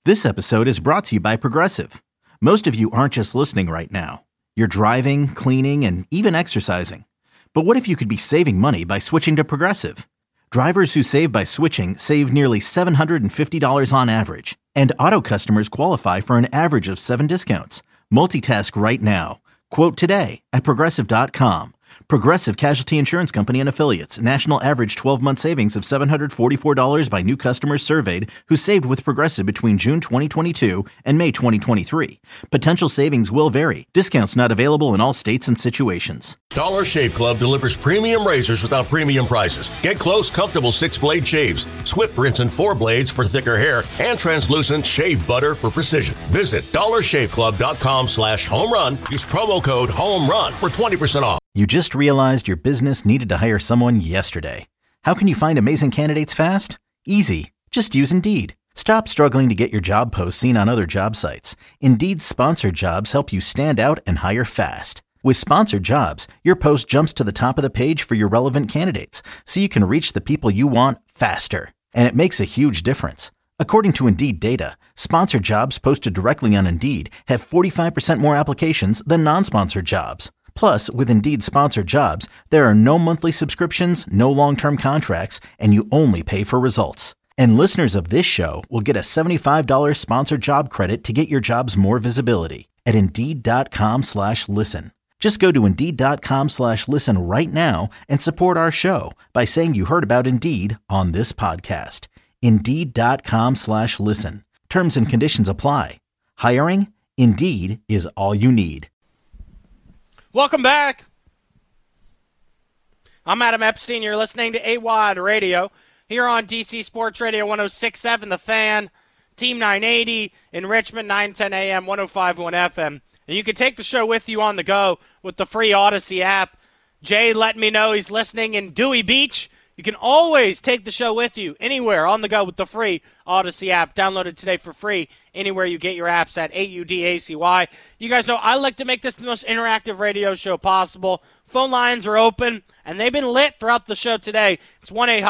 This episode is brought to you by Progressive. Most of you aren't just listening right now. You're driving, cleaning, and even exercising. But what if you could be saving money by switching to Progressive? Drivers who save by switching save nearly $750 on average. And auto customers qualify for an average of 7 discounts. Multitask right now. Quote today at Progressive.com. Progressive Casualty Insurance Company and Affiliates. National average 12-month savings of $744 by new customers surveyed who saved with Progressive between June 2022 and May 2023. Potential savings will vary. Discounts not available in all states and situations. Dollar Shave Club delivers premium razors without premium prices. Get close, comfortable 6-blade shaves, swift rinse and 4 blades for thicker hair, and translucent shave butter for precision. Visit dollarshaveclub.com/home run. Use promo code HOMERUN for 20% off. You just realized your business needed to hire someone yesterday. How can you find amazing candidates fast? Easy. Just use Indeed. Stop struggling to get your job posts seen on other job sites. Indeed's sponsored jobs help you stand out and hire fast. With sponsored jobs, your post jumps to the top of the page for your relevant candidates, so you can reach the people you want faster. And it makes a huge difference. According to Indeed data, sponsored jobs posted directly on Indeed have 45% more applications than non-sponsored jobs. Plus, with Indeed sponsored jobs, there are no monthly subscriptions, no long-term contracts, and you only pay for results. And listeners of this show will get a $75 sponsored job credit to get your jobs more visibility at Indeed.com/listen. Just go to Indeed.com/listen right now and support our show by saying you heard about Indeed on this podcast. Indeed.com/listen. Terms and conditions apply. Hiring? Indeed is all you need. Welcome back. I'm Adam Epstein. You're listening to AWOD Radio here on DC Sports Radio 106.7 The Fan, Team 980 in Richmond, 910 AM, 105.1 FM. And you can take the show with you on the go with the free Odyssey app. Jay let me know he's listening in Dewey Beach. You can always take the show with you anywhere on the go with the free Odyssey app. Download it today for free anywhere you get your apps at AUDACY. You guys know I like to make this the most interactive radio show possible. Phone lines are open, and they've been lit throughout the show today. It's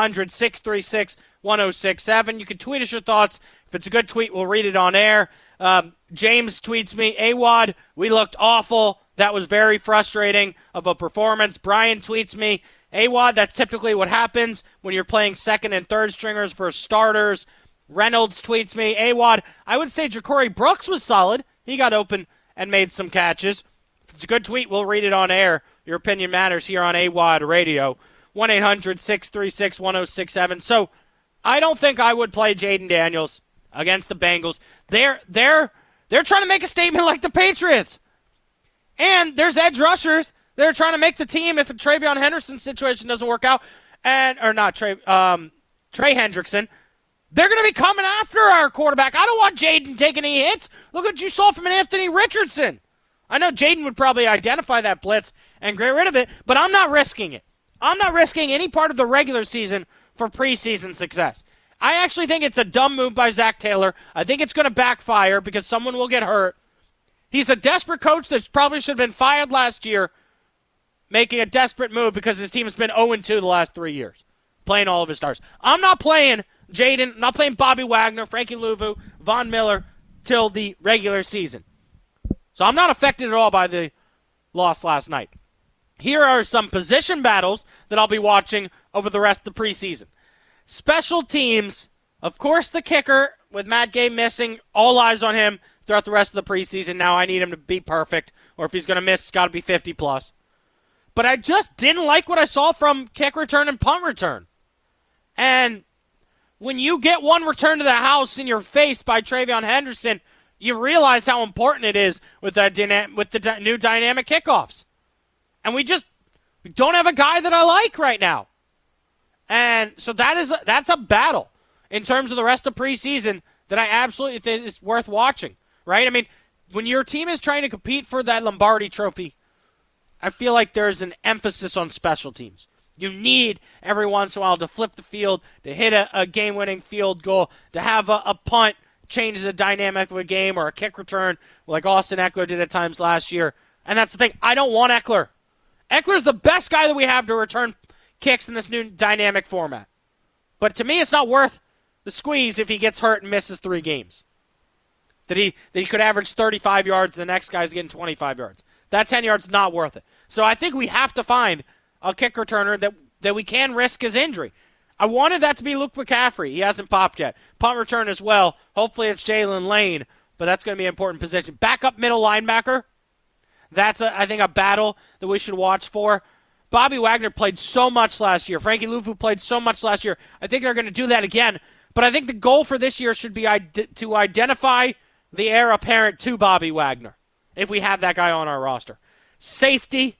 1-800-636-1067. You can tweet us your thoughts. If it's a good tweet, we'll read it on air. James tweets me, AWOD, we looked awful. That was very frustrating of a performance. Brian tweets me, AWOD, that's typically what happens when you're playing second and third stringers versus starters. Reynolds tweets me, AWOD, I would say Ja'Cory Brooks was solid. He got open and made some catches. If it's a good tweet, we'll read it on air. Your opinion matters here on AWOD Radio. 1-800-636-1067. So I don't think I would play Jaden Daniels against the Bengals. They're trying to make a statement like the Patriots. And there's edge rushers. They're trying to make the team if a TreVeyon Henderson situation doesn't work out, Trey Hendrickson. They're going to be coming after our quarterback. I don't want Jaden taking any hits. Look what you saw from an Anthony Richardson. I know Jaden would probably identify that blitz and get rid of it, but I'm not risking it. I'm not risking any part of the regular season for preseason success. I actually think it's a dumb move by Zach Taylor. I think it's going to backfire because someone will get hurt. He's a desperate coach that probably should have been fired last year, making a desperate move because his team has been 0-2 the last 3 years, playing all of his stars. I'm not playing Jaden, not playing Bobby Wagner, Frankie Louvu, Von Miller till the regular season. So I'm not affected at all by the loss last night. Here are some position battles that I'll be watching over the rest of the preseason. Special teams, of course the kicker with Matt Gay missing, all eyes on him throughout the rest of the preseason. Now I need him to be perfect, or if he's going to miss, it's got to be 50+. But I just didn't like what I saw from kick return and punt return. And when you get one return to the house in your face by TreVeyon Henderson, you realize how important it is with the new dynamic kickoffs. And we don't have a guy that I like right now. And so that's a battle in terms of the rest of preseason that I absolutely think is worth watching, right? I mean, when your team is trying to compete for that Lombardi trophy, I feel like there's an emphasis on special teams. You need every once in a while to flip the field, to hit a game-winning field goal, to have a punt change the dynamic of a game, or a kick return like Austin Eckler did at times last year. And that's the thing. I don't want Eckler. Eckler's the best guy that we have to return kicks in this new dynamic format. But to me, it's not worth the squeeze if he gets hurt and misses 3 games. that he could average 35 yards, the next guy's getting 25 yards. That 10 yards is not worth it. So I think we have to find a kick returner that we can risk his injury. I wanted that to be Luke McCaffrey. He hasn't popped yet. Punt return as well. Hopefully it's Jalen Lane, but that's going to be an important position. Backup middle linebacker. That's, I think, a battle that we should watch for. Bobby Wagner played so much last year. Frankie Luvu played so much last year. I think they're going to do that again. But I think the goal for this year should be to identify the heir apparent to Bobby Wagner, if we have that guy on our roster. Safety.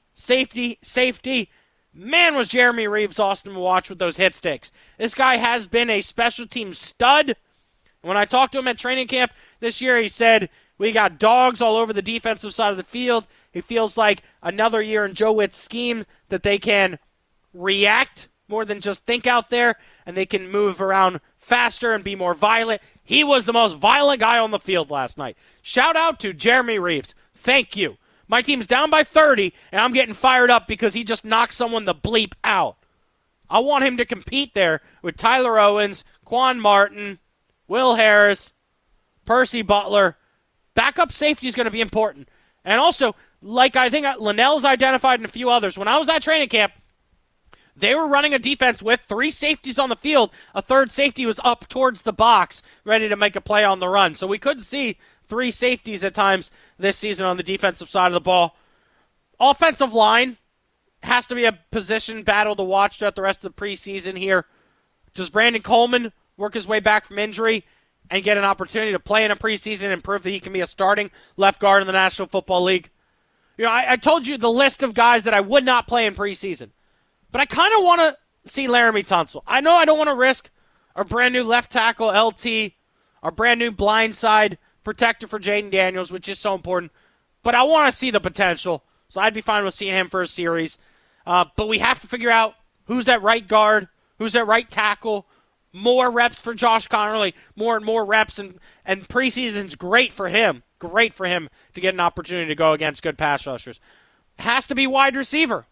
Man, was Jeremy Reeves awesome to watch with those hit sticks. This guy has been a special team stud. When I talked to him at training camp this year, he said, we got dogs all over the defensive side of the field. He feels like another year in Joe Witt's scheme that they can react more than just think out there, and they can move around faster and be more violent. He was the most violent guy on the field last night. Shout out to Jeremy Reeves. Thank you. My team's down by 30, and I'm getting fired up because he just knocked someone the bleep out. I want him to compete there with Tyler Owens, Quan Martin, Will Harris, Percy Butler. Backup safety is going to be important. And also, like I think Linnell's identified and a few others, when I was at training camp, they were running a defense with 3 safeties on the field. A third safety was up towards the box, ready to make a play on the run. So we could see 3 safeties at times this season on the defensive side of the ball. Offensive line has to be a position battle to watch throughout the rest of the preseason here. Does Brandon Coleman work his way back from injury and get an opportunity to play in a preseason and prove that he can be a starting left guard in the National Football League? You know, I told you the list of guys that I would not play in preseason. But I kind of want to see Laramie Tunsil. I know I don't want to risk our brand new left tackle, LT, our brand new blindside protector for Jaden Daniels, which is so important. But I want to see the potential, so I'd be fine with seeing him for a series. But we have to figure out who's that right guard, who's that right tackle. More reps for Josh Connerly, more and more reps, and preseason's great for him. Great for him to get an opportunity to go against good pass rushers. Has to be wide receiver.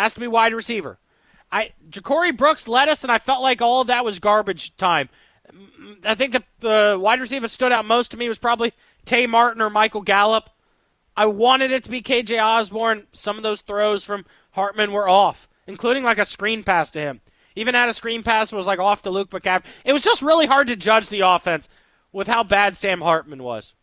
Ja'Cory Brooks led us, and I felt like all of that was garbage time. I think the wide receiver stood out most to me was probably Tay Martin or Michael Gallup. I wanted it to be KJ Osborne. Some of those throws from Hartman were off, including like a screen pass to him. Even had a screen pass that was like off to Luke McCaffrey. It was just really hard to judge the offense with how bad Sam Hartman was.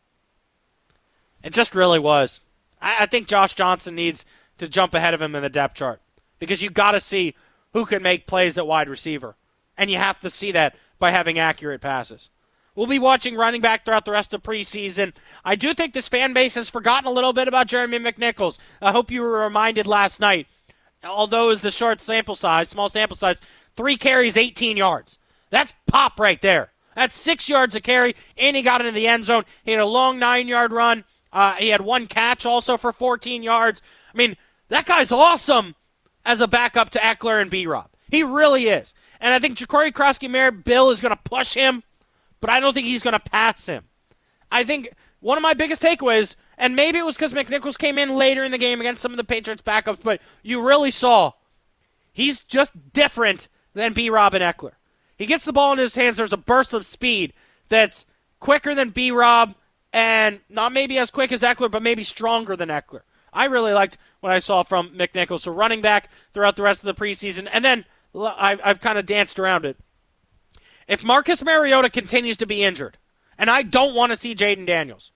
It just really was. I think Josh Johnson needs to jump ahead of him in the depth chart because you got to see who can make plays at wide receiver. And you have to see that by having accurate passes. We'll be watching running back throughout the rest of preseason. I do think this fan base has forgotten a little bit about Jeremy McNichols. I hope you were reminded last night, although it was a short sample size, small sample size, 3 carries, 18 yards. That's pop right there. That's 6 yards a carry, and he got into the end zone. He had a long 9-yard run. He had 1 catch also for 14 yards. I mean, that guy's awesome as a backup to Eckler and B-Rob. He really is. And I think Ja'Cory Krosky-Merritt, Bill, is going to push him, but I don't think he's going to pass him. I think one of my biggest takeaways, and maybe it was because McNichols came in later in the game against some of the Patriots backups, but you really saw he's just different than B-Rob and Eckler. He gets the ball in his hands. There's a burst of speed that's quicker than B-Rob and not maybe as quick as Eckler, but maybe stronger than Eckler. I really liked what I saw from McNichols. So running back throughout the rest of the preseason. And then I've kind of danced around it. If Marcus Mariota continues to be injured, and I don't want to see Jaden Daniels,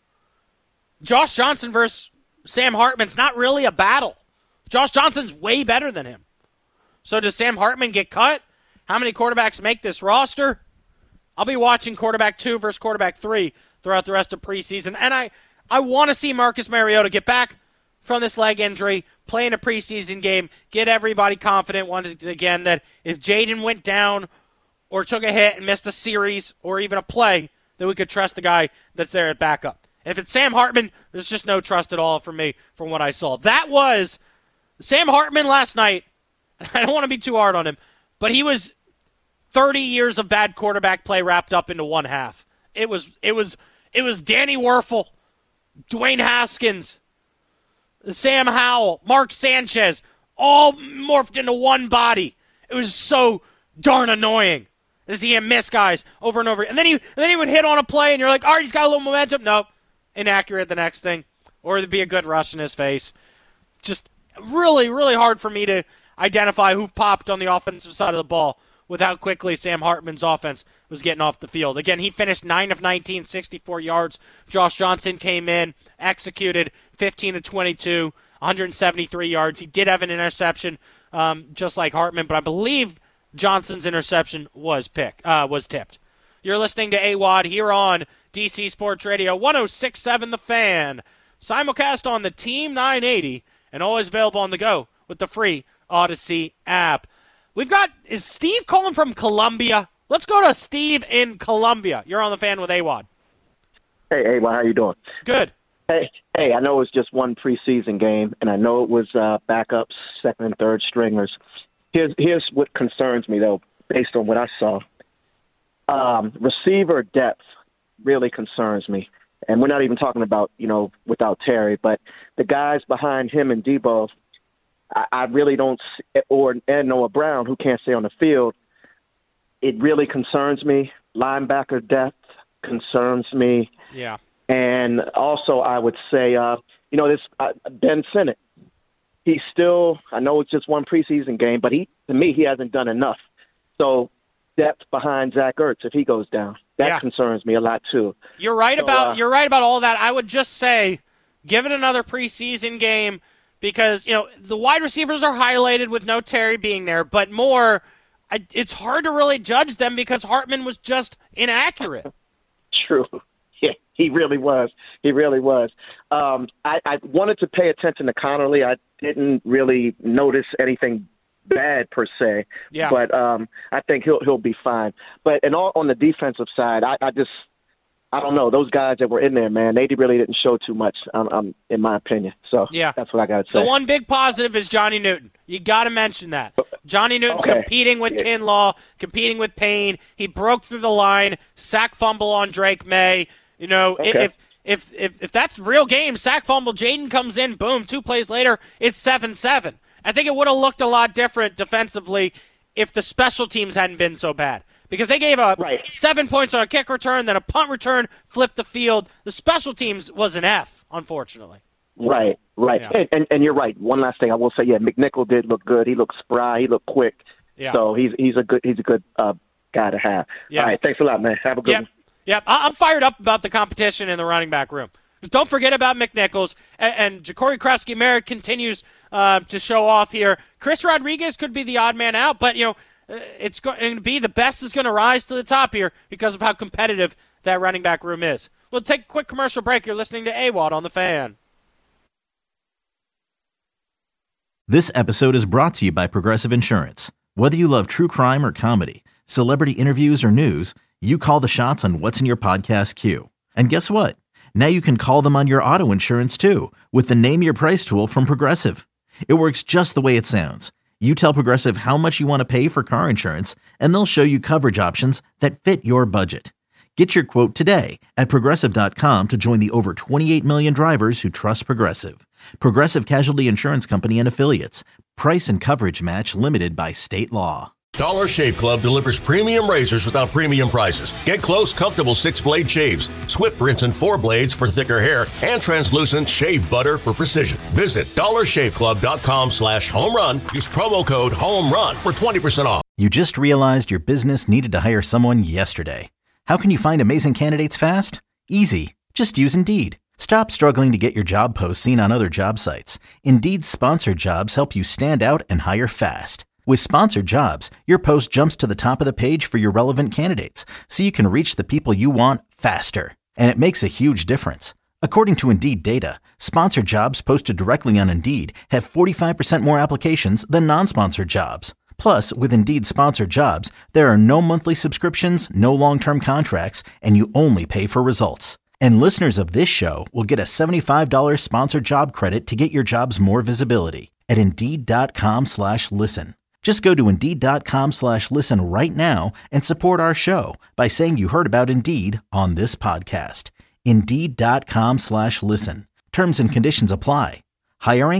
Josh Johnson versus Sam Hartman's not really a battle. Josh Johnson's way better than him. So does Sam Hartman get cut? How many quarterbacks make this roster? I'll be watching quarterback 2 versus quarterback 3 throughout the rest of preseason. And I want to see Marcus Mariota get back from this leg injury, play in a preseason game, get everybody confident once again that if Jaden went down or took a hit and missed a series or even a play, that we could trust the guy that's there at backup. If it's Sam Hartman, there's just no trust at all from me from what I saw. That was Sam Hartman last night. I don't want to be too hard on him, but he was 30 years of bad quarterback play wrapped up into one half. It was Danny Werfel, Dwayne Haskins, Sam Howell, Mark Sanchez, all morphed into one body. It was so darn annoying. to see him miss guys over and over. And then he would hit on a play, and you're like, all right, he's got a little momentum. Nope. Inaccurate the next thing. Or there'd be a good rush in his face. Just really, really hard for me to identify who popped on the offensive side of the ball with how quickly Sam Hartman's offense was getting off the field. Again, he finished 9 of 19, 64 yards. Josh Johnson came in, executed 15 of 22, 173 yards. He did have an interception, just like Hartman, but I believe Johnson's interception was tipped. You're listening to AWOD here on DC Sports Radio 106.7 The Fan. Simulcast on the Team 980 and always available on the go with the free Odyssey app. Is Steve calling from Columbia? Let's go to Steve in Columbia. You're on the Fan with AWOD. Hey, AWOD, how you doing? Good. Hey, I know it was just one preseason game, and I know it was backups, second and third stringers. Here's what concerns me, though, based on what I saw. Receiver depth really concerns me. And we're not even talking about, without Terry, but the guys behind him and Debo, I really don't – and Noah Brown, who can't stay on the field. It really concerns me. Linebacker depth concerns me. Yeah. And also I would say, this Ben Sinnott. He's still – I know it's just one preseason game, but to me, he hasn't done enough. So depth behind Zach Ertz if he goes down. That concerns me a lot too. You're right about all that. I would just say give it another preseason game because, the wide receivers are highlighted with no Terry being there, but more it's hard to really judge them because Hartman was just inaccurate. True. Yeah, he really was. I wanted to pay attention to Connerly. I didn't really notice anything bad per se, but I think he'll be fine. But on the defensive side, I don't know, those guys that were in there, man, they really didn't show too much, in my opinion. So that's what I got to say. The one big positive is Johnny Newton. You got to mention that. Johnny Newton's competing with Kinlaw, competing with Payne. He broke through the line, sack fumble on Drake May. If that's real game, sack fumble, Jaden comes in, boom, 2 plays later, it's 7-7. I think it would have looked a lot different defensively if the special teams hadn't been so bad. Because they gave up 7 points on a kick return, then a punt return, flipped the field. The special teams was an F, unfortunately. Right. Yeah. And you're right. One last thing I will say, McNichol did look good. He looked spry. He looked quick. Yeah. So he's a good guy to have. Yeah. All right, thanks a lot, man. Have a good one. Yep. I'm fired up about the competition in the running back room. Just don't forget about McNichols. And Ja'Cory Krusky-Merritt continues to show off here. Chris Rodriguez could be the odd man out, but, it's going to be the best is going to rise to the top here because of how competitive that running back room is. We'll take a quick commercial break. You're listening to AWOD on The Fan. This episode is brought to you by Progressive Insurance. Whether you love true crime or comedy, celebrity interviews or news, you call the shots on what's in your podcast queue. And guess what? Now you can call them on your auto insurance too with the Name Your Price tool from Progressive. It works just the way it sounds. You tell Progressive how much you want to pay for car insurance, and they'll show you coverage options that fit your budget. Get your quote today at Progressive.com to join the over 28 million drivers who trust Progressive. Progressive Casualty Insurance Company and Affiliates. Price and coverage match limited by state law. Dollar Shave Club delivers premium razors without premium prices. Get close, comfortable 6-blade shaves, Swift Rinse and 4 blades for thicker hair, and translucent shave butter for precision. Visit dollarshaveclub.com/home run. Use promo code HOMERUN for 20% off. You just realized your business needed to hire someone yesterday. How can you find amazing candidates fast? Easy. Just use Indeed. Stop struggling to get your job posts seen on other job sites. Indeed's sponsored jobs help you stand out and hire fast. With sponsored jobs, your post jumps to the top of the page for your relevant candidates, so you can reach the people you want faster. And it makes a huge difference. According to Indeed data, sponsored jobs posted directly on Indeed have 45% more applications than non-sponsored jobs. Plus, with Indeed sponsored jobs, there are no monthly subscriptions, no long-term contracts, and you only pay for results. And listeners of this show will get a $75 sponsored job credit to get your jobs more visibility at Indeed.com/listen. Just go to Indeed.com/listen right now and support our show by saying you heard about Indeed on this podcast. Indeed.com/listen. Terms and conditions apply. Hiring?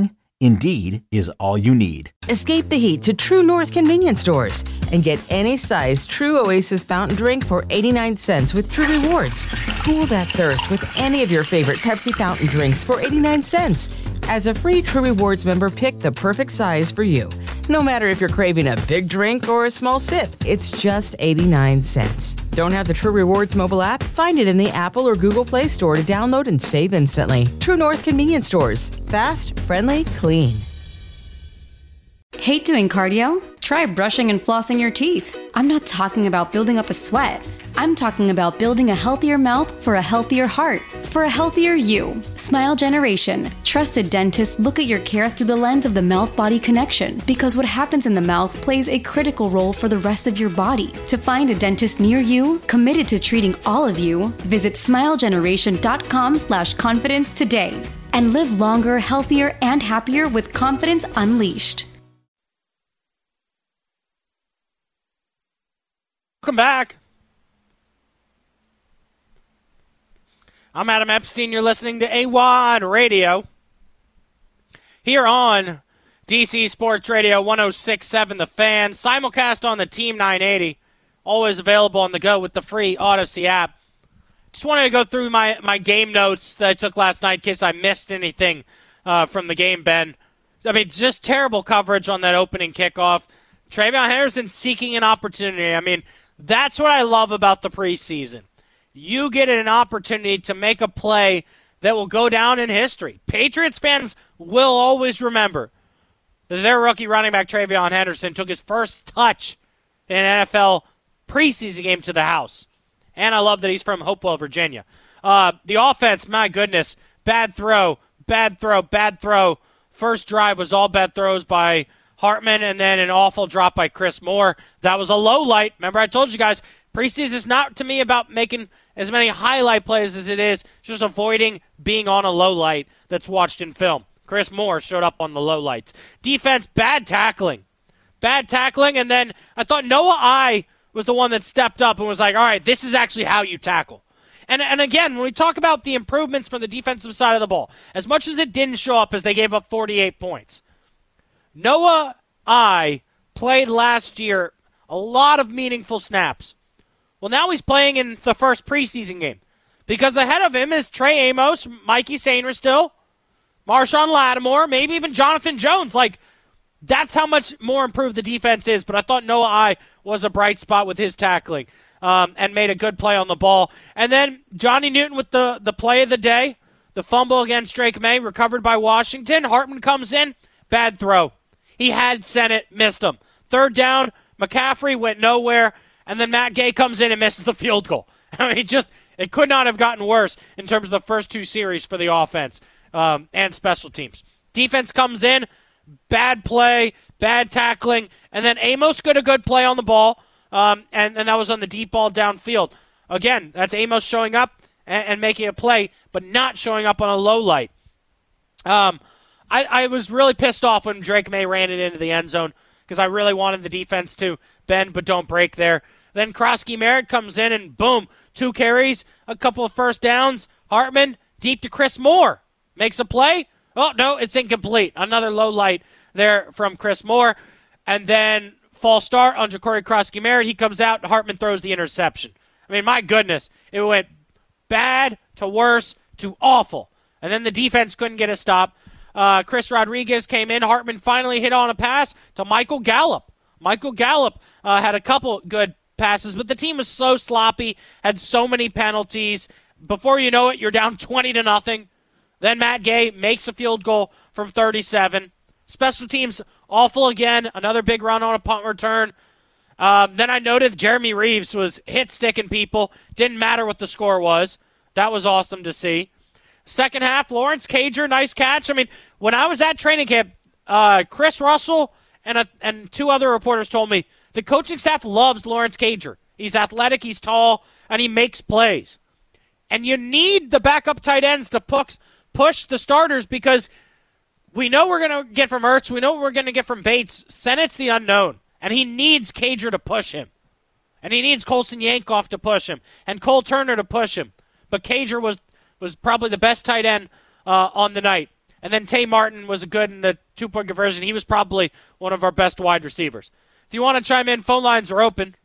Indeed is all you need. Escape the heat to True North convenience stores and get any size True Oasis fountain drink for 89 cents with True Rewards. Cool that thirst with any of your favorite Pepsi fountain drinks for 89 cents. As a free True Rewards member, pick the perfect size for you. No matter if you're craving a big drink or a small sip, it's just 89 cents. Don't have the True Rewards mobile app? Find it in the Apple or Google Play Store to download and save instantly. True North convenience stores. Fast, friendly, clean. Hate doing cardio? Try brushing and flossing your teeth. I'm not talking about building up a sweat. I'm talking about building a healthier mouth for a healthier heart, for a healthier you. Smile Generation. Trusted dentists look at your care through the lens of the mouth-body connection, because what happens in the mouth plays a critical role for the rest of your body. To find a dentist near you, committed to treating all of you, visit smilegeneration.com/confidence today and live longer, healthier, and happier with confidence unleashed. Welcome back. I'm Adam Epstein. You're listening to AWOD Radio here on DC Sports Radio 106.7 The Fan. Simulcast on the Team 980. Always available on the go with the free Odyssey app. Just wanted to go through my game notes that I took last night in case I missed anything from the game, Ben. I mean, just terrible coverage on that opening kickoff. TreVeyon Henderson seeking an opportunity. I mean, that's what I love about the preseason. You get an opportunity to make a play that will go down in history. Patriots fans will always remember that their rookie running back TreVeyon Henderson took his first touch in an NFL preseason game to the house. And I love that he's from Hopewell, Virginia. The offense, my goodness, bad throw. First drive was all bad throws by Hartman, and then an awful drop by Chris Moore. That was a low light. Remember, I told you guys, preseason is not to me about making as many highlight plays as it is just avoiding being on a low light that's watched in film. Chris Moore showed up on the low lights. Defense, bad tackling, and then I thought Noah I was the one that stepped up and was like, all right, this is actually how you tackle. And again, when we talk about the improvements from the defensive side of the ball, as much as it didn't show up as they gave up 48 points, Noah I played last year a lot of meaningful snaps. Well, now he's playing in the first preseason game because ahead of him is Trey Amos, Mikey Sainristil, Marshawn Lattimore, maybe even Jonathan Jones. Like, that's how much more improved the defense is. But I thought Noah I was a bright spot with his tackling and made a good play on the ball. And then Johnny Newton with the play of the day, the fumble against Drake May, recovered by Washington. Hartman comes in, bad throw. He had sent it, missed him. Third down, McCaffrey went nowhere, and then Matt Gay comes in and misses the field goal. I mean, it could not have gotten worse in terms of the first two series for the offense and special teams. Defense comes in, bad play, bad tackling, and then Amos got a good play on the ball, and that was on the deep ball downfield. Again, that's Amos showing up and making a play, but not showing up on a low light. I was really pissed off when Drake May ran it into the end zone because I really wanted the defense to bend but don't break there. Then Krosky Merritt comes in and boom, 2 carries, a couple of first downs. Hartman deep to Chris Moore. Makes a play. Oh, no, it's incomplete. Another low light there from Chris Moore. And then false start on Ja'Cory Krosky Merritt. He comes out, and Hartman throws the interception. I mean, my goodness. It went bad to worse to awful. And then the defense couldn't get a stop. Chris Rodriguez came in. Hartman finally hit on a pass to Michael Gallup. Michael Gallup had a couple good passes, but the team was so sloppy, had so many penalties. Before you know it, you're down 20-0. Then Matt Gay makes a field goal from 37. Special teams awful again. Another big run on a punt return. Then I noted Jeremy Reeves was hit-sticking people. Didn't matter what the score was. That was awesome to see. Second half, Lawrence Cager, nice catch. I mean, when I was at training camp, Chris Russell and 2 other reporters told me the coaching staff loves Lawrence Cager. He's athletic, he's tall, and he makes plays. And you need the backup tight ends to push the starters because we know we're going to get from Ertz. We know what we're going to get from Bates. Sennett's the unknown, and he needs Cager to push him. And he needs Colson Yankoff to push him and Cole Turner to push him. But Cager was probably the best tight end on the night. And then Tay Martin was good in the two-point conversion. He was probably one of our best wide receivers. If you want to chime in, phone lines are open.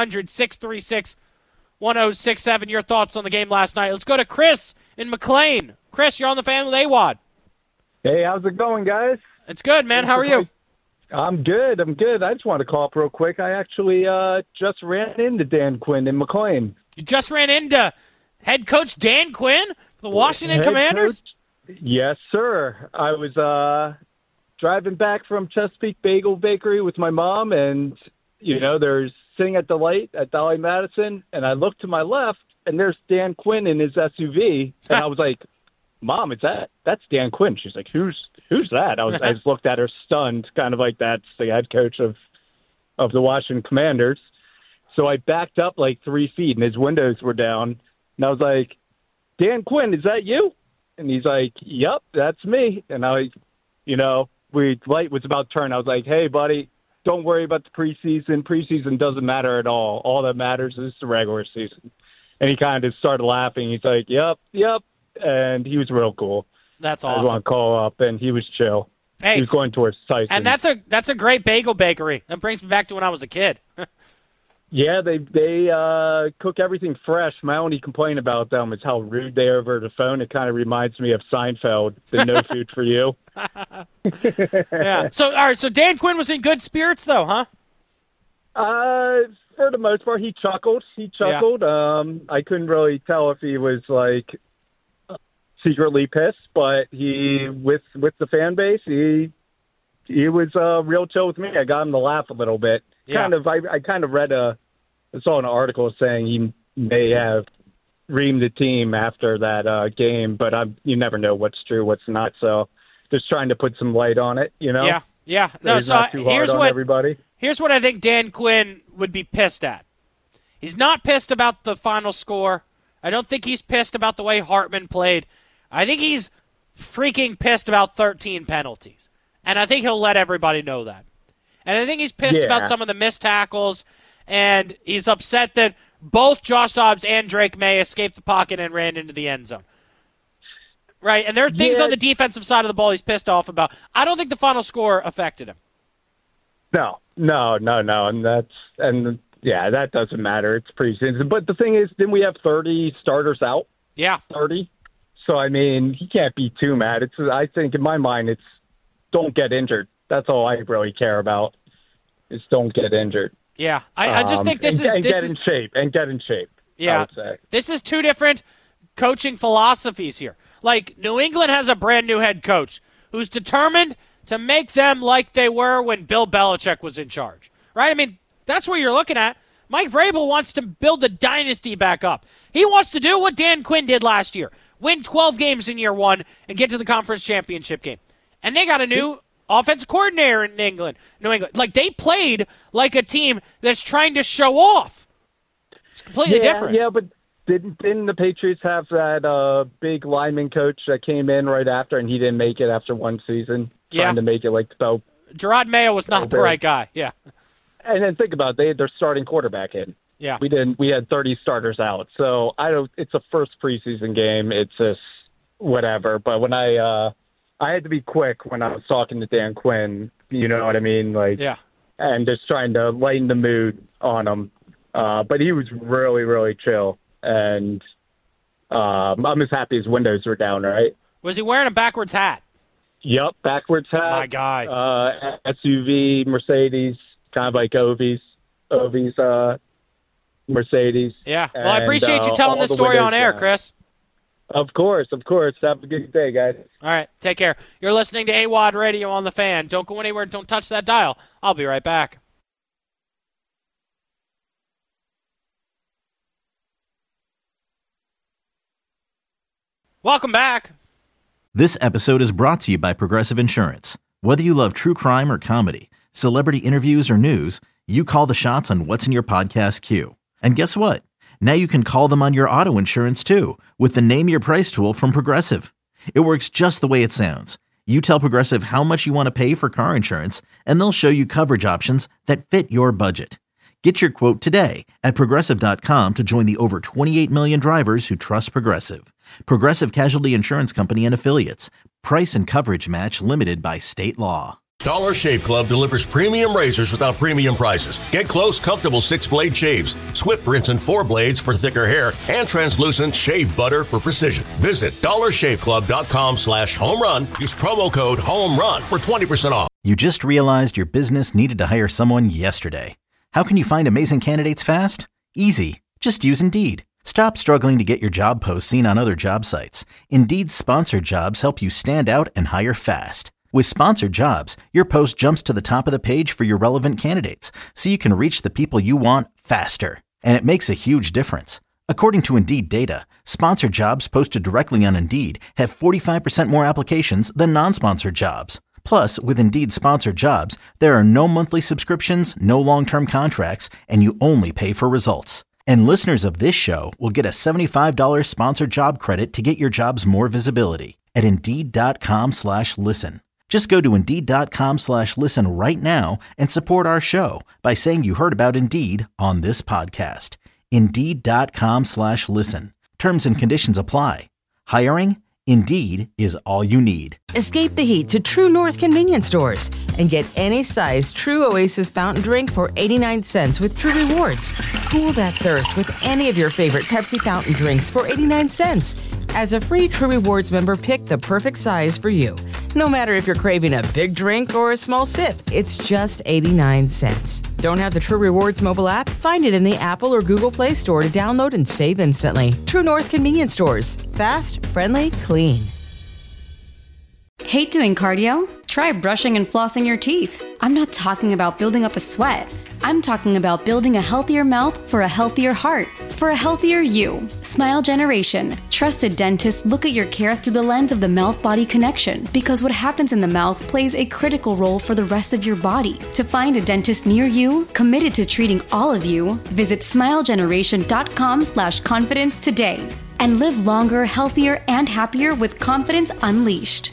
1-800-636-1067. Your thoughts on the game last night. Let's go to Chris in McLean. Chris, you're on the fan with AWOD. Hey, how's it going, guys? It's good, man. How are you? I'm good. I just want to call up real quick. I actually just ran into Dan Quinn in McLean. You just ran into head coach Dan Quinn, the Washington Commanders? Coach? Yes, sir. I was driving back from Chesapeake Bagel Bakery with my mom, and, there's sitting at the light at Dolly Madison, and I looked to my left, and there's Dan Quinn in his SUV, and I was like, Mom, that's Dan Quinn. She's like, who's that? I just looked at her stunned, kind of like that's the head coach of the Washington Commanders. So I backed up like 3 feet, and his windows were down, and I was like, Dan Quinn, is that you? And he's like, yep, that's me. And light was about to turn. I was like, hey, buddy, don't worry about the preseason. Preseason doesn't matter at all. All that matters is the regular season. And he kind of started laughing. He's like, yep. And he was real cool. That's awesome. I want to call up, and he was chill. Hey, he was going towards Tyson. And that's a great bagel bakery. That brings me back to when I was a kid. Yeah, they cook everything fresh. My only complaint about them is how rude they are over the phone. It kind of reminds me of Seinfeld, the no food for you. Yeah. So, all right. So Dan Quinn was in good spirits, though, huh? For the most part, he chuckled. Yeah. I couldn't really tell if he was like secretly pissed, but he with the fan base, he was real chill with me. I got him to laugh a little bit. Yeah. I kind of read I saw an article saying he may have reamed the team after that game, but you never know what's true, what's not. So just trying to put some light on it, Yeah. No, so not too hard on everybody. Here's what I think Dan Quinn would be pissed at. He's not pissed about the final score. I don't think he's pissed about the way Hartman played. I think he's freaking pissed about 13 penalties. And I think he'll let everybody know that. And I think he's pissed about some of the missed tackles, and he's upset that both Josh Dobbs and Drake May escaped the pocket and ran into the end zone. Right? And there are things on the defensive side of the ball he's pissed off about. I don't think the final score affected him. No. And that doesn't matter. It's preseason. But the thing is, didn't we have 30 starters out? Yeah. 30? So, I mean, he can't be too mad. I think in my mind, it's don't get injured. That's all I really care about is don't get injured. Yeah. I just think get in shape. Yeah. I would say. This is two different coaching philosophies here. Like, New England has a brand new head coach who's determined to make them like they were when Bill Belichick was in charge. Right? I mean, that's what you're looking at. Mike Vrabel wants to build a dynasty back up. He wants to do what Dan Quinn did last year. Win 12 games in year one and get to the conference championship game. And they got a new offensive coordinator in New England. Like, they played like a team that's trying to show off. It's completely different. Yeah, but didn't the Patriots have that big lineman coach that came in right after, and he didn't make it after one season? Trying to make it like so. Gerard Mayo was not the right guy. Yeah. And then think about it, they had their starting quarterback in. Yeah. We had 30 starters out. So it's a first preseason game. It's just whatever. But when I had to be quick when I was talking to Dan Quinn, you know what I mean? And just trying to lighten the mood on him. But he was really, really chill. And I'm just happy his windows were down, right? Was he wearing a backwards hat? Yep, backwards hat. My guy. SUV, Mercedes, kind of like Ovi's Mercedes. Yeah. Well, I appreciate you telling this story on air, Chris. Of course. Have a good day, guys. All right. Take care. You're listening to AWOD Radio on the Fan. Don't go anywhere. Don't touch that dial. I'll be right back. Welcome back. This episode is brought to you by Progressive Insurance. Whether you love true crime or comedy, celebrity interviews or news, you call the shots on what's in your podcast queue. And guess what? Now you can call them on your auto insurance too with the Name Your Price tool from Progressive. It works just the way it sounds. You tell Progressive how much you want to pay for car insurance, and they'll show you coverage options that fit your budget. Get your quote today at Progressive.com to join the over 28 million drivers who trust Progressive. Progressive Casualty Insurance Company and Affiliates. Price and coverage match limited by state law. Dollar Shave Club delivers premium razors without premium prices. Get close, comfortable 6-blade shaves, Swift rinse and 4 blades for thicker hair, and translucent shave butter for precision. Visit dollarshaveclub.com/home run. Use promo code HOMERUN for 20% off. You just realized your business needed to hire someone yesterday. How can you find amazing candidates fast? Easy. Just use Indeed. Stop struggling to get your job posts seen on other job sites. Indeed's sponsored jobs help you stand out and hire fast. With sponsored jobs, your post jumps to the top of the page for your relevant candidates, so you can reach the people you want faster. And it makes a huge difference. According to Indeed data, sponsored jobs posted directly on Indeed have 45% more applications than non-sponsored jobs. Plus, with Indeed sponsored jobs, there are no monthly subscriptions, no long-term contracts, and you only pay for results. And listeners of this show will get a $75 sponsored job credit to get your jobs more visibility at Indeed.com/listen. Just go to Indeed.com/listen right now and support our show by saying you heard about Indeed on this podcast. Indeed.com/listen. Terms and conditions apply. Hiring? Indeed is all you need. Escape the heat to True North convenience stores and get any size True Oasis fountain drink for 89 cents with True Rewards. Cool that thirst with any of your favorite Pepsi fountain drinks for 89 cents. As a free True Rewards member, pick the perfect size for you. No matter if you're craving a big drink or a small sip, it's just 89 cents. Don't have the True Rewards mobile app? Find it in the Apple or Google Play Store to download and save instantly. True North convenience stores. Fast, friendly, clean. Hate doing cardio? Try brushing and flossing your teeth. I'm not talking about building up a sweat. I'm talking about building a healthier mouth for a healthier heart, for a healthier you. Smile Generation. Trusted dentists look at your care through the lens of the mouth-body connection, because what happens in the mouth plays a critical role for the rest of your body. To find a dentist near you, committed to treating all of you, visit smilegeneration.com/confidence today and live longer, healthier, and happier with confidence unleashed.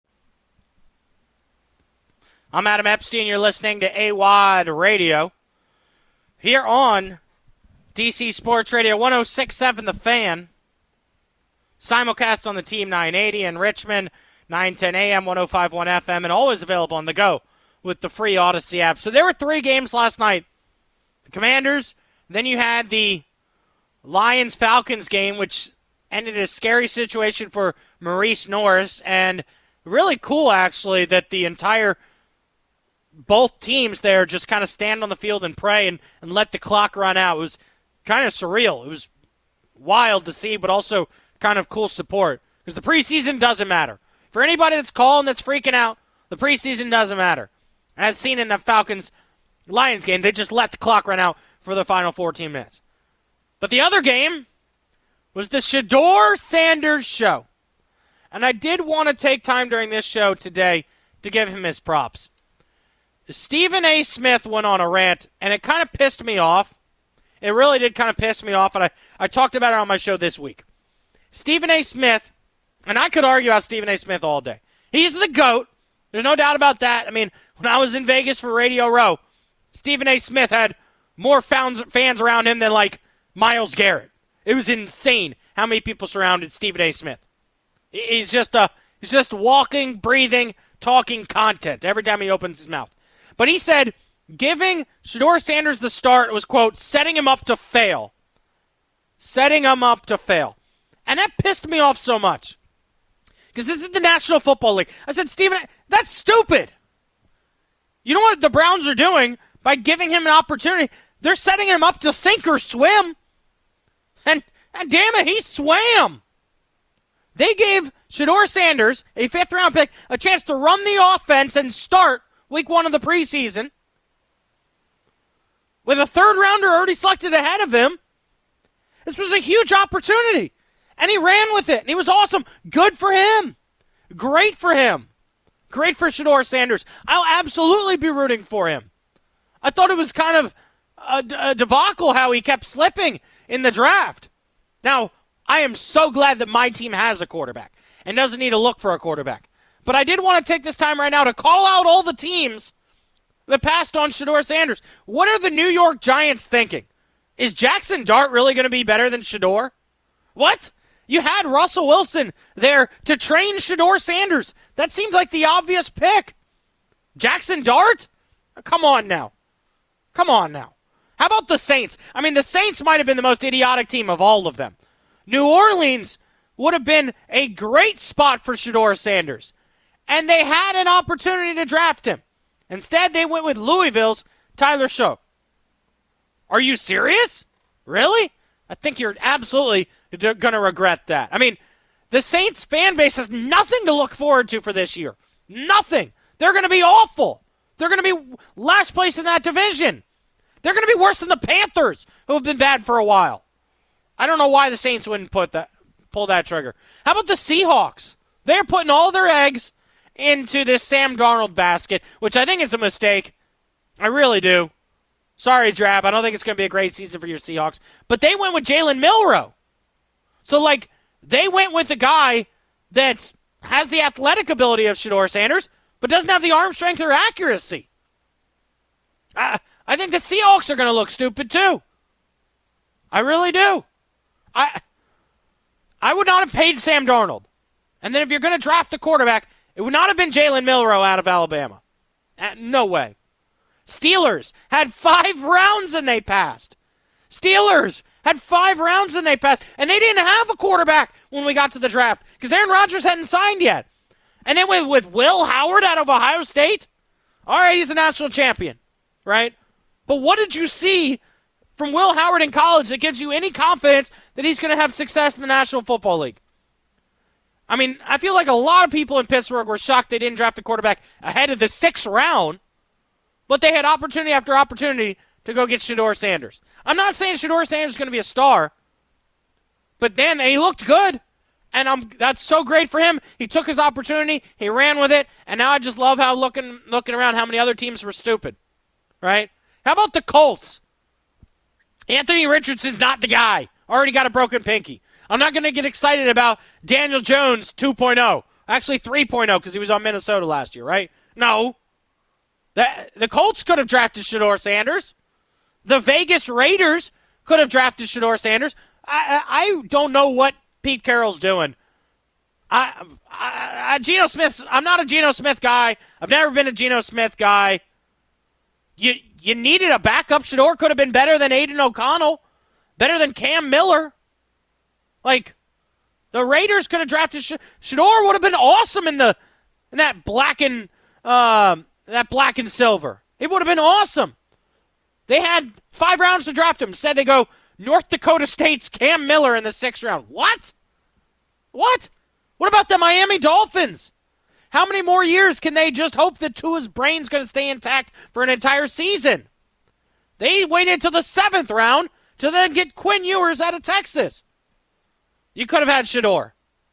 I'm Adam Epstein. You're listening to AWOD Radio here on DC Sports Radio 106.7 The Fan. Simulcast on the Team 980 in Richmond, 910 AM, 105.1 FM, and always available on the go with the free Odyssey app. So there were 3 games last night. The Commanders, then you had the Lions-Falcons game, which ended a scary situation for Maurice Norris, and really cool, actually, that the entire both teams there just kind of stand on the field and pray and let the clock run out. It was kind of surreal. It was wild to see, but also kind of cool support, because the preseason doesn't matter. For anybody that's calling, that's freaking out, the preseason doesn't matter. As seen in the Falcons-Lions game, they just let the clock run out for the final 14 minutes. But the other game was the Shedeur Sanders show. And I did want to take time during this show today to give him his props. Stephen A. Smith went on a rant, and it kind of pissed me off. It really did kind of piss me off, and I talked about it on my show this week. Stephen A. Smith, and I could argue about Stephen A. Smith all day. He's the GOAT. There's no doubt about that. I mean, when I was in Vegas for Radio Row, Stephen A. Smith had more fans around him than, like, Myles Garrett. It was insane how many people surrounded Stephen A. Smith. He's just walking, breathing, talking content every time he opens his mouth. But he said giving Shedeur Sanders the start was, quote, setting him up to fail. Setting him up to fail. And that pissed me off so much. Because this is the National Football League. I said, Stephen, that's stupid. You know what the Browns are doing by giving him an opportunity? They're setting him up to sink or swim. And damn it, he swam. They gave Shedeur Sanders, a 5th-round pick, a chance to run the offense and start week 1 of the preseason with a 3rd-rounder already selected ahead of him. This was a huge opportunity, and he ran with it, and he was awesome. Good for him. Great for him. Great for Shedeur Sanders. I'll absolutely be rooting for him. I thought it was kind of a debacle how he kept slipping in the draft. Now, I am so glad that my team has a quarterback and doesn't need to look for a quarterback. But I did want to take this time right now to call out all the teams that passed on Shedeur Sanders. What are the New York Giants thinking? Is Jackson Dart really going to be better than Shedeur? What? You had Russell Wilson there to train Shedeur Sanders. That seemed like the obvious pick. Jackson Dart? Come on now. How about the Saints? I mean, the Saints might have been the most idiotic team of all of them. New Orleans would have been a great spot for Shedeur Sanders. And they had an opportunity to draft him. Instead, they went with Louisville's Tyler Shough. Are you serious? Really? I think you're absolutely going to regret that. I mean, the Saints fan base has nothing to look forward to for this year. Nothing. They're going to be awful. They're going to be last place in that division. They're going to be worse than the Panthers, who have been bad for a while. I don't know why the Saints wouldn't pull that trigger. How about the Seahawks? They're putting all their eggs into this Sam Darnold basket, which I think is a mistake. I really do. Sorry, Drab. I don't think it's going to be a great season for your Seahawks. But they went with Jalen Milroe. So, they went with a guy that has the athletic ability of Shedeur Sanders, but doesn't have the arm strength or accuracy. I think the Seahawks are going to look stupid, too. I really do. I would not have paid Sam Darnold. And then if you're going to draft a quarterback, it would not have been Jalen Milroe out of Alabama. No way. Steelers had 5 rounds and they passed. And they didn't have a quarterback when we got to the draft because Aaron Rodgers hadn't signed yet. And then with Will Howard out of Ohio State, all right, he's a national champion, right? But what did you see from Will Howard in college that gives you any confidence that he's going to have success in the National Football League? I mean, I feel like a lot of people in Pittsburgh were shocked they didn't draft a quarterback ahead of the 6th round, but they had opportunity after opportunity to go get Shedeur Sanders. I'm not saying Shedeur Sanders is going to be a star, but then he looked good, and that's so great for him. He took his opportunity, he ran with it, and now I just love how looking around how many other teams were stupid, right? How about the Colts? Anthony Richardson's not the guy. Already got a broken pinky. I'm not going to get excited about Daniel Jones 2.0. Actually 3.0 because he was on Minnesota last year, right? No. The Colts could have drafted Shedeur Sanders. The Vegas Raiders could have drafted Shedeur Sanders. I don't know what Pete Carroll's doing. Geno Smith. I'm not a Geno Smith guy. I've never been a Geno Smith guy. You needed a backup. Shedeur could have been better than Aiden O'Connell, better than Cam Miller. The Raiders could have drafted Shedeur. Would have been awesome in that black and silver. It would have been awesome. They had 5 rounds to draft him. Instead, they go North Dakota State's Cam Miller in the 6th round. What? What about the Miami Dolphins? How many more years can they just hope that Tua's brain's going to stay intact for an entire season? They waited until the 7th round to then get Quinn Ewers out of Texas. You could have had Shedeur.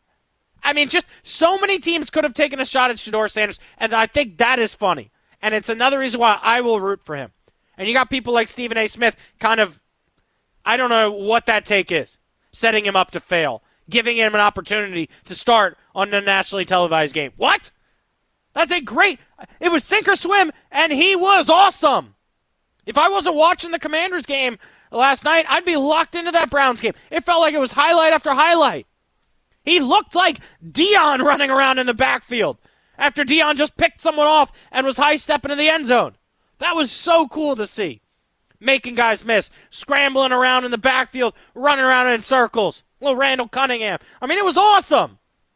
I mean, just so many teams could have taken a shot at Shedeur Sanders, and I think that is funny. And it's another reason why I will root for him. And you got people like Stephen A. Smith kind of, I don't know what that take is, setting him up to fail, giving him an opportunity to start on a nationally televised game. What? That's it was sink or swim, and he was awesome. If I wasn't watching the Commanders game last night, I'd be locked into that Browns game. It felt like it was highlight after highlight. He looked like Dion running around in the backfield after Dion just picked someone off and was high-stepping in the end zone. That was so cool to see. Making guys miss, scrambling around in the backfield, running around in circles. Little Randall Cunningham. I mean, it was awesome.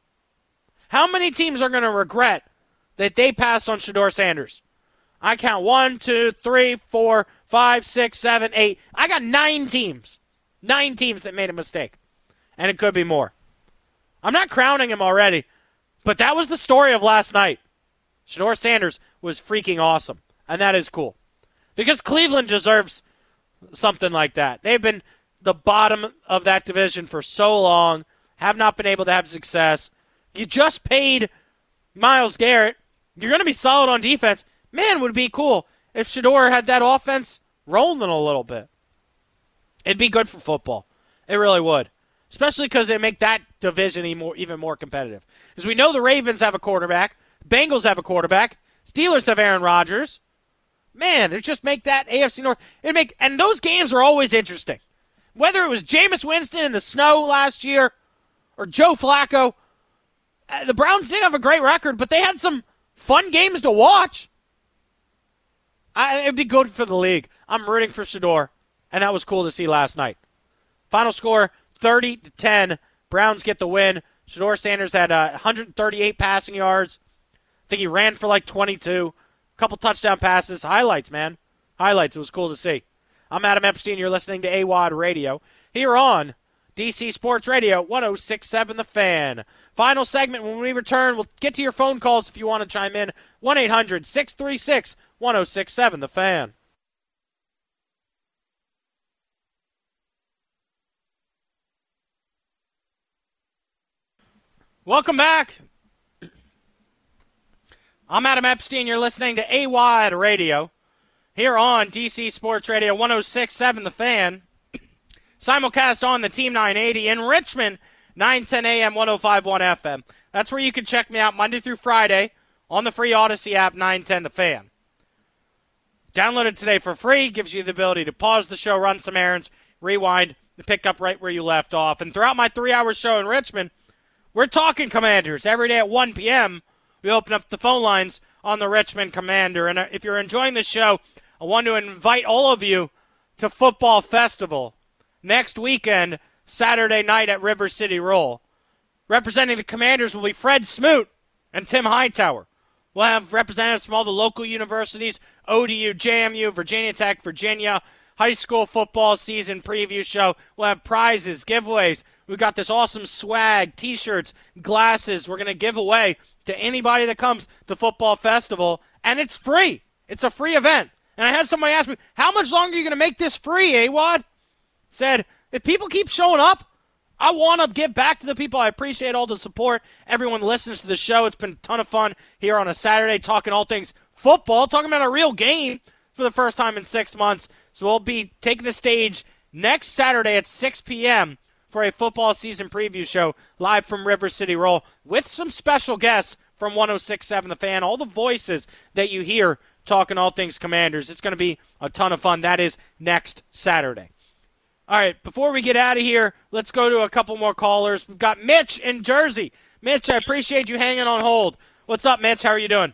How many teams are going to regret that they passed on Shedeur Sanders? I count 1, 2, 3, 4, 5, 6, 7, 8. I got 9 teams. 9 teams that made a mistake. And it could be more. I'm not crowning him already, but that was the story of last night. Shedeur Sanders was freaking awesome, and that is cool. Because Cleveland deserves something like that. They've been the bottom of that division for so long, have not been able to have success. You just paid Myles Garrett. You're going to be solid on defense. Man, would it be cool if Shedeur had that offense rolling a little bit. It'd be good for football. It really would. Especially because they make that division even more competitive. Because we know the Ravens have a quarterback. Bengals have a quarterback. Steelers have Aaron Rodgers. Man, it just make that AFC North. And those games are always interesting. Whether it was Jameis Winston in the snow last year or Joe Flacco. The Browns didn't have a great record, but they had some fun games to watch. It'd be good for the league. I'm rooting for Shedeur, and that was cool to see last night. Final score, 30-10. Browns get the win. Shedeur Sanders had 138 passing yards. I think he ran for like 22. A couple touchdown passes. Highlights, man. Highlights. It was cool to see. I'm Adam Epstein. You're listening to AWOD Radio here on DC Sports Radio 106.7 The Fan. Final segment. When we return, we'll get to your phone calls if you want to chime in. 1-800-636-1067 The Fan. Welcome back. I'm Adam Epstein. You're listening to AWOD Radio here on DC Sports Radio 106.7 The Fan. Simulcast on the Team 980 in Richmond, 910 AM, 105.1 FM. That's where you can check me out Monday through Friday on the free Odyssey app, 910 The Fan. Download it today for free. Gives you the ability to pause the show, run some errands, rewind, and pick up right where you left off. And throughout my 3-hour show in Richmond, we're talking Commanders. Every day at 1 p.m., we open up the phone lines on the Richmond Commander. And if you're enjoying the show, I want to invite all of you to Football Festival next weekend, Saturday night at River City Roll. Representing the Commanders will be Fred Smoot and Tim Hightower. We'll have representatives from all the local universities, ODU, JMU, Virginia Tech, Virginia, high school football season preview show. We'll have prizes, giveaways. We've got this awesome swag, T-shirts, glasses we're going to give away to anybody that comes to Football Festival, and it's free. It's a free event. And I had somebody ask me, how much longer are you going to make this free, AWOD? Said, if people keep showing up, I want to give back to the people. I appreciate all the support. Everyone listens to the show. It's been a ton of fun here on a Saturday talking all things football, talking about a real game for the first time in 6 months. So we'll be taking the stage next Saturday at 6 p.m. for a football season preview show live from River City Roll with some special guests from 106.7 The Fan, all the voices that you hear talking all things Commanders. It's going to be a ton of fun. That is next Saturday. All right, before we get out of here, let's go to a couple more callers. We've got Mitch in Jersey. Mitch, I appreciate you hanging on hold. What's up, Mitch? How are you doing?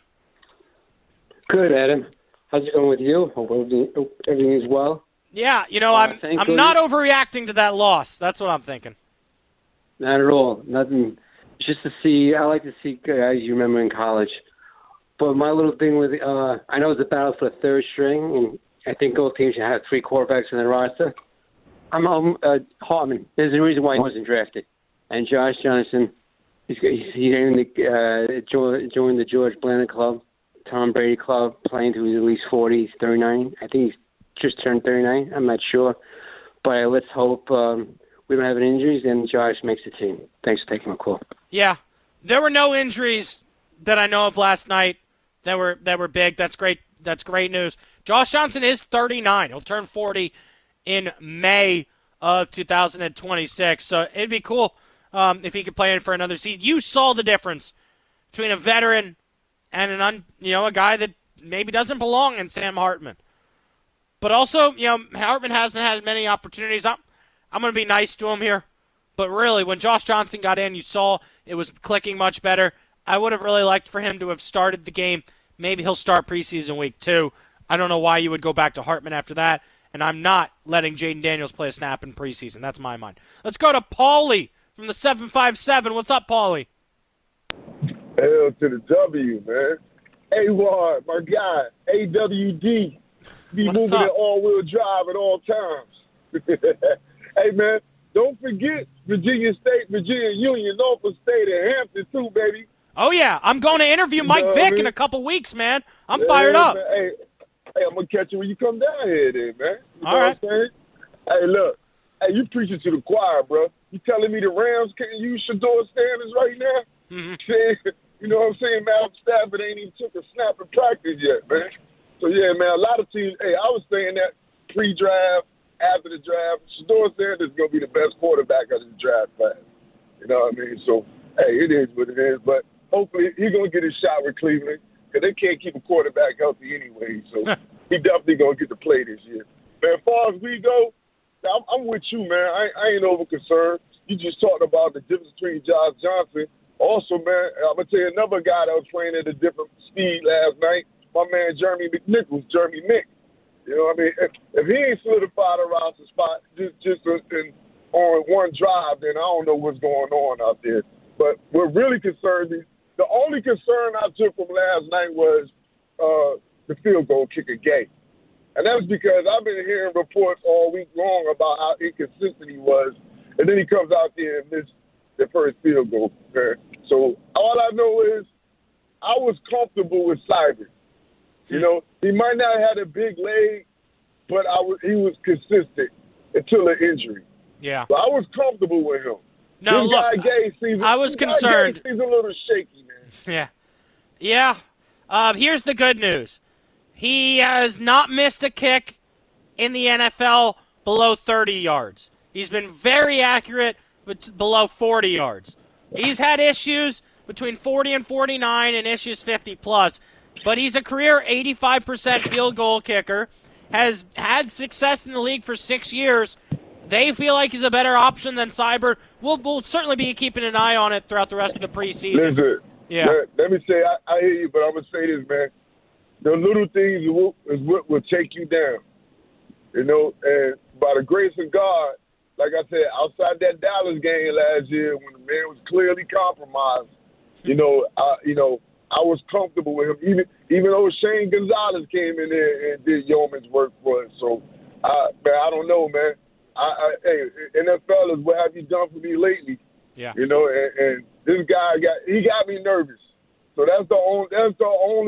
Good, Adam. How's it going with you? Hope everything is well. Yeah, I'm not overreacting to that loss. That's what I'm thinking. Not at all. Nothing. Just to see, I like to see guys you remember in college. But my little thing with, I know it's a battle for the third string, and I think both teams should have 3 quarterbacks in their roster. Hartman. There's a reason why he wasn't drafted. And Josh Johnson, he joined the George Blanda Club, Tom Brady Club, playing till he's at least 40, 39. I think he's just turned 39. I'm not sure. But let's hope we don't have any injuries and Josh makes the team. Thanks for taking my call. Yeah. There were no injuries that I know of last night that were big. That's great. That's great news. Josh Johnson is 39. He'll turn 40 in May of 2026. So it'd be cool if he could play in for another season. You saw the difference between a veteran and a guy that maybe doesn't belong in Sam Hartman. But also, Hartman hasn't had many opportunities. I'm going to be nice to him here. But really, when Josh Johnson got in, you saw it was clicking much better. I would have really liked for him to have started the game. Maybe he'll start preseason week 2. I don't know why you would go back to Hartman after that. And I'm not letting Jaden Daniels play a snap in preseason. That's my mind. Let's go to Paulie from the 757. What's up, Paulie? Hell to the W, man. AWOD, my guy. AWD. Be What's moving up? in all-wheel drive at all times. Hey, man, don't forget Virginia State, Virginia Union, Norfolk State, and Hampton, too, baby. Oh, yeah. I'm going to interview Mike Vick in a couple weeks, man. I'm fired up. Man. Hey, I'm going to catch you when you come down here then, man. You know all right. what I'm saying? Hey, look. Hey, you preaching to the choir, bro. You telling me the Rams can't use Shedeur Sanders right now? Mm-hmm. You know what I'm saying? Malcolm Stafford ain't even took a snap in practice yet, man. So, yeah, man, a lot of teams, hey, I was saying that pre-draft, after the draft, Shedeur Sanders is going to be the best quarterback of the draft class. You know what I mean? So, hey, it is what it is. But hopefully he's going to get his shot with Cleveland because they can't keep a quarterback healthy anyway. So he definitely going to get to play this year. Man, as far as we go, I'm with you, man. I ain't over concerned. you just talked about the difference between Josh Johnson. Also, man, I'm going to tell you another guy that was playing at a different speed last night, my man Jeremy McNichols, Jeremy Mick. You know what I mean? If he ain't solidified a roster spot just on one drive, then I don't know what's going on out there. But we're really concerned. The only concern I took from last night was the field goal kicker, Gay. And that's because I've been hearing reports all week long about how inconsistent he was, and then he comes out there and misses the first field goal. Man. So all I know is I was comfortable with Cyber. You know, he might not have had a big leg, but he was consistent until the injury. Yeah. So I was comfortable with him. No, this look, guy Gay seems, I was concerned. He's a little shaky, man. Yeah. Here's the good news. He has not missed a kick in the NFL below 30 yards. He's been very accurate below 40 yards. He's had issues between 40 and 49 and issues 50+, but he's a career 85% field goal kicker, has had success in the league for 6 years. They feel like he's a better option than Cyber. We'll certainly be keeping an eye on it throughout the rest of the preseason. Listen, yeah. Let me say, I hear you, but I'm going to say this, man. The little things is what will take you down. You know, and by the grace of God, like I said, outside that Dallas game last year when the man was clearly compromised, I was comfortable with him, even though Shane Gonzalez came in there and did yeoman's work for us. So, man, I don't know, man. Hey, NFL is what have you done for me lately? Yeah. You know, and this guy got me nervous. So that's the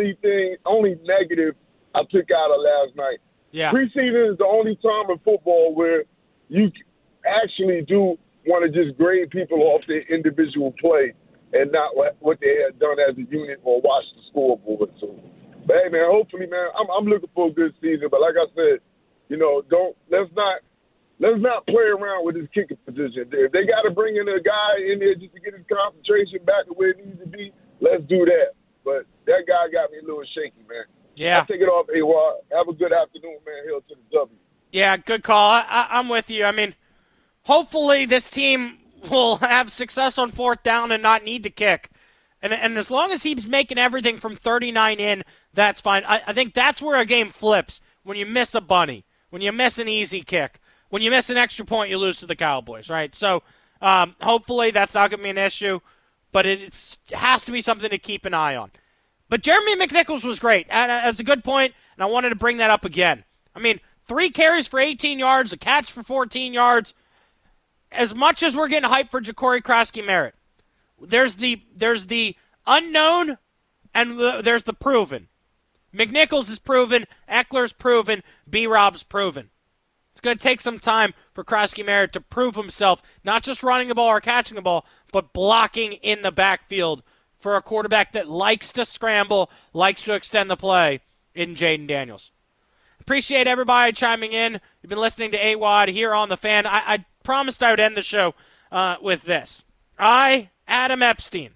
only negative I took out of last night. Yeah. Preseason is the only time in football where you actually do want to just grade people off their individual play and not what they had done as a unit or watch the scoreboard. So, but hey, man, hopefully, man, I'm looking for a good season. But like I said, you know, let's not play around with his kicking position. If they got to bring in a guy in there just to get his concentration back to where it needs to be, let's do that. But that guy got me a little shaky, man. Yeah. I'll take it off, AWOD. Have a good afternoon, man. Hail to the W. Yeah, good call. I'm with you. I mean, hopefully this team will have success on fourth down and not need to kick. And as long as he's making everything from 39 in, that's fine. I think that's where a game flips, when you miss a bunny, when you miss an easy kick. When you miss an extra point, you lose to the Cowboys, right? So hopefully that's not going to be an issue, but it has to be something to keep an eye on. But Jeremy McNichols was great. That's a good point, and I wanted to bring that up again. I mean, 3 carries for 18 yards, a catch for 14 yards. As much as we're getting hyped for Ja'Cory Krosky-Merritt, there's the unknown and there's the proven. McNichols is proven, Eckler's proven, B-Rob's proven. It's going to take some time for Krosky-Merritt to prove himself, not just running the ball or catching the ball, but blocking in the backfield for a quarterback that likes to scramble, likes to extend the play in Jayden Daniels. Appreciate everybody chiming in. You've been listening to AWOD here on The Fan. I promised I would end the show with this. I, Adam Epstein,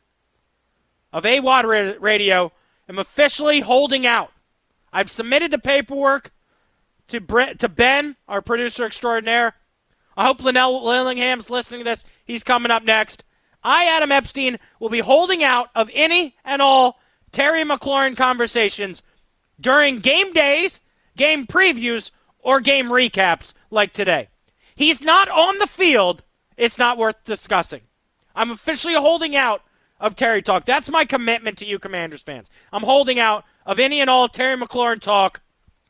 of AWOD Radio, am officially holding out. I've submitted the paperwork to Ben, our producer extraordinaire. I hope Linnell Lillingham's listening to this. He's coming up next. I, Adam Epstein, will be holding out of any and all Terry McLaurin conversations during game days, game previews, or game recaps like today. He's not on the field. It's not worth discussing. I'm officially holding out of Terry talk. That's my commitment to you Commanders fans. I'm holding out of any and all Terry McLaurin talk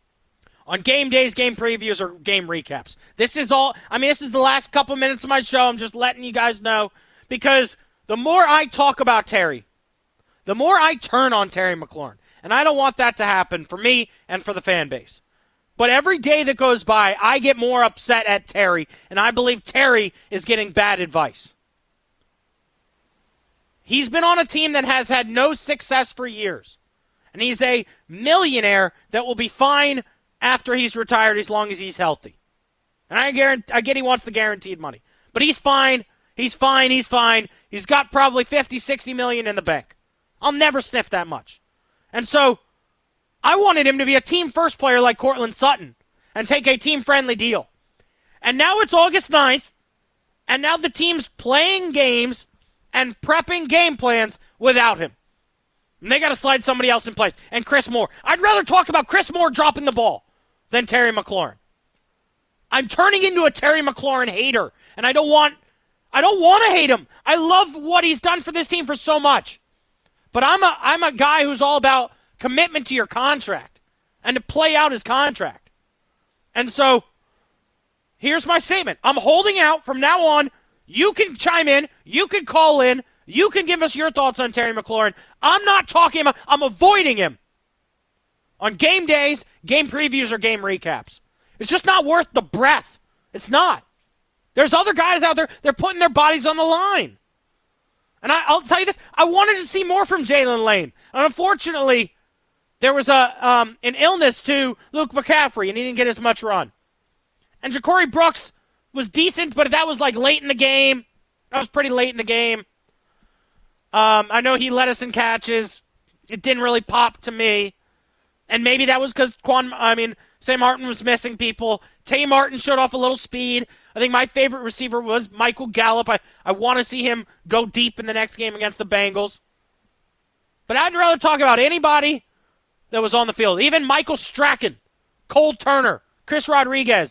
on game days, game previews, or game recaps. This is the last couple minutes of my show. I'm just letting you guys know, because the more I talk about Terry, the more I turn on Terry McLaurin. And I don't want that to happen for me and for the fan base. But every day that goes by, I get more upset at Terry, and I believe Terry is getting bad advice. He's been on a team that has had no success for years. And he's a millionaire that will be fine after he's retired as long as he's healthy. And I get he wants the guaranteed money. But he's fine. He's fine. He's fine. He's got probably $50, $60 million in the bank. I'll never sniff that much. And so I wanted him to be a team-first player like Cortland Sutton and take a team-friendly deal. And now it's August 9th, And now the team's playing games and prepping game plans without him. And they got to slide somebody else in place. And Chris Moore. I'd rather talk about Chris Moore dropping the ball than Terry McLaurin. I'm turning into a Terry McLaurin hater, and I don't want to hate him. I love what he's done for this team for so much. But I'm a guy who's all about commitment to your contract and to play out his contract. And so here's my statement. I'm holding out from now on. You can chime in. You can call in. You can give us your thoughts on Terry McLaurin. I'm not talking about, I'm avoiding him on game days, game previews, or game recaps. It's just not worth the breath. It's not. There's other guys out there, they're putting their bodies on the line. And I'll tell you this, I wanted to see more from Jalen Lane. And unfortunately, there was an illness to Luke McCaffrey, and he didn't get as much run. And Ja'Cory Brooks was decent, but that was like late in the game. That was pretty late in the game. I know he led us in catches. It didn't really pop to me. And maybe that was because Sam Martin was missing people. Tay Martin showed off a little speed. I think my favorite receiver was Michael Gallup. I want to see him go deep in the next game against the Bengals. But I'd rather talk about anybody that was on the field. Even Michael Stracken, Cole Turner, Chris Rodriguez,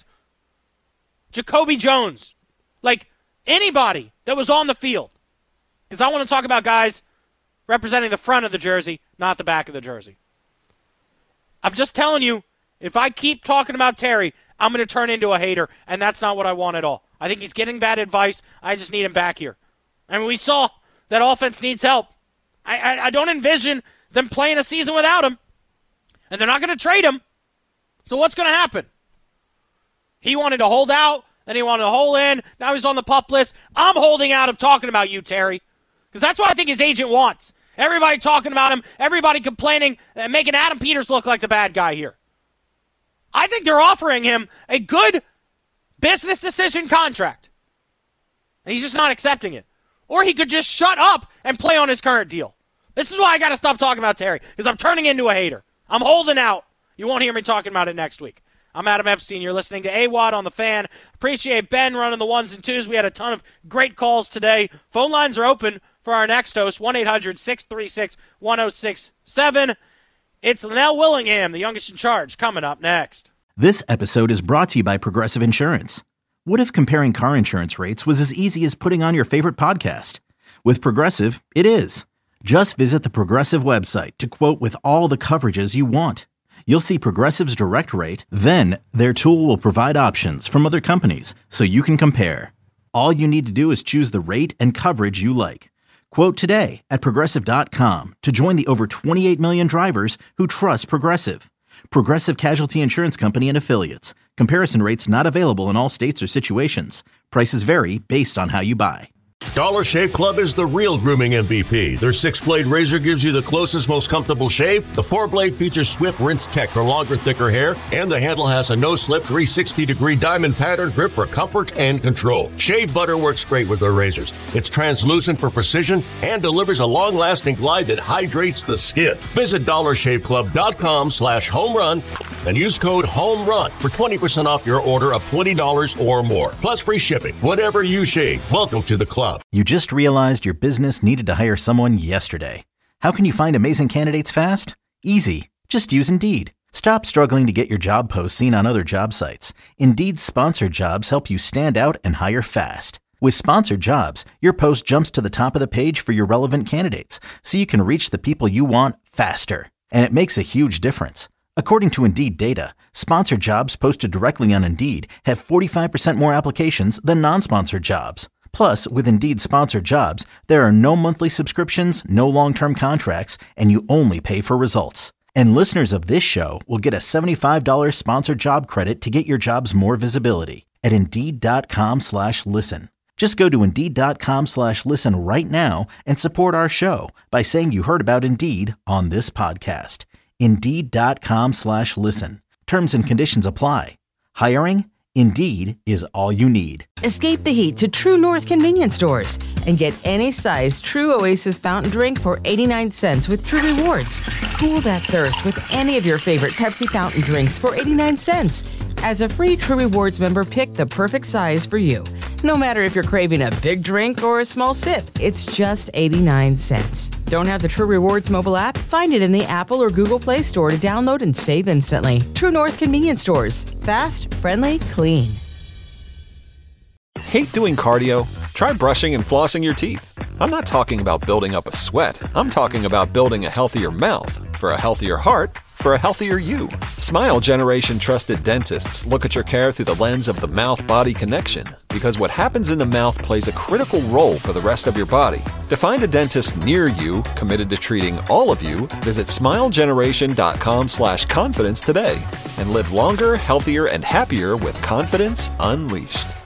Jacoby Jones. Like anybody that was on the field. Because I want to talk about guys representing the front of the jersey, not the back of the jersey. I'm just telling you, if I keep talking about Terry, I'm going to turn into a hater, and that's not what I want at all. I think he's getting bad advice. I just need him back here. I mean, we saw that offense needs help. I don't envision them playing a season without him, and they're not going to trade him. So what's going to happen? He wanted to hold out, then he wanted to hold in. Now he's on the PUP list. I'm holding out of talking about you, Terry, because that's what I think his agent wants. Everybody talking about him, everybody complaining, and making Adam Peters look like the bad guy here. I think they're offering him a good business decision contract. And he's just not accepting it. Or he could just shut up and play on his current deal. This is why I got to stop talking about Terry, because I'm turning into a hater. I'm holding out. You won't hear me talking about it next week. I'm Adam Epstein. You're listening to AWadd on The Fan. Appreciate Ben running the ones and twos. We had a ton of great calls today. Phone lines are open for our next host, 1-800-636-1067. It's Linnell Willingham, the youngest in charge, coming up next. This episode is brought to you by Progressive Insurance. What if comparing car insurance rates was as easy as putting on your favorite podcast? With Progressive, it is. Just visit the Progressive website to quote with all the coverages you want. You'll see Progressive's direct rate, then their tool will provide options from other companies so you can compare. All you need to do is choose the rate and coverage you like. Quote today at Progressive.com to join the over 28 million drivers who trust Progressive. Progressive Casualty Insurance Company and Affiliates. Comparison rates not available in all states or situations. Prices vary based on how you buy. Dollar Shave Club is the real grooming MVP. Their 6-blade razor gives you the closest, most comfortable shave. The 4-blade features Swift Rinse Tech for longer, thicker hair. And the handle has a no-slip 360-degree diamond pattern grip for comfort and control. Shave butter works great with their razors. It's translucent for precision and delivers a long-lasting glide that hydrates the skin. Visit DollarShaveClub.com/homerun and use code HOMERUN for 20% off your order of $20 or more. Plus free shipping. Whatever you shave, welcome to the club. You just realized your business needed to hire someone yesterday. How can you find amazing candidates fast? Easy. Just use Indeed. Stop struggling to get your job posts seen on other job sites. Indeed's sponsored jobs help you stand out and hire fast. With sponsored jobs, your post jumps to the top of the page for your relevant candidates, so you can reach the people you want faster. And it makes a huge difference. According to Indeed data, sponsored jobs posted directly on Indeed have 45% more applications than non-sponsored jobs. Plus, with Indeed sponsored jobs, there are no monthly subscriptions, no long-term contracts, and you only pay for results. And listeners of this show will get a $75 sponsored job credit to get your jobs more visibility at Indeed.com/listen. Just go to Indeed.com/listen right now and support our show by saying you heard about Indeed on this podcast. Indeed.com/listen. Terms and conditions apply. Hiring? Indeed is all you need. Escape the heat to True North convenience stores and get any size True Oasis fountain drink for 89 cents with True Rewards. Cool that thirst with any of your favorite Pepsi fountain drinks for 89 cents. As a free True Rewards member, pick the perfect size for you. No matter if you're craving a big drink or a small sip, it's just 89 cents. Don't have the True Rewards mobile app? Find it in the Apple or Google Play Store to download and save instantly. True North Convenience Stores. Fast, friendly, clean. Hate doing cardio? Try brushing and flossing your teeth. I'm not talking about building up a sweat. I'm talking about building a healthier mouth. For a healthier heart, for a healthier you. Smile Generation trusted dentists look at your care through the lens of the mouth-body connection, because what happens in the mouth plays a critical role for the rest of your body. To find a dentist near you committed to treating all of you, visit smilegeneration.com/confidence today and live longer, healthier, and happier with confidence unleashed.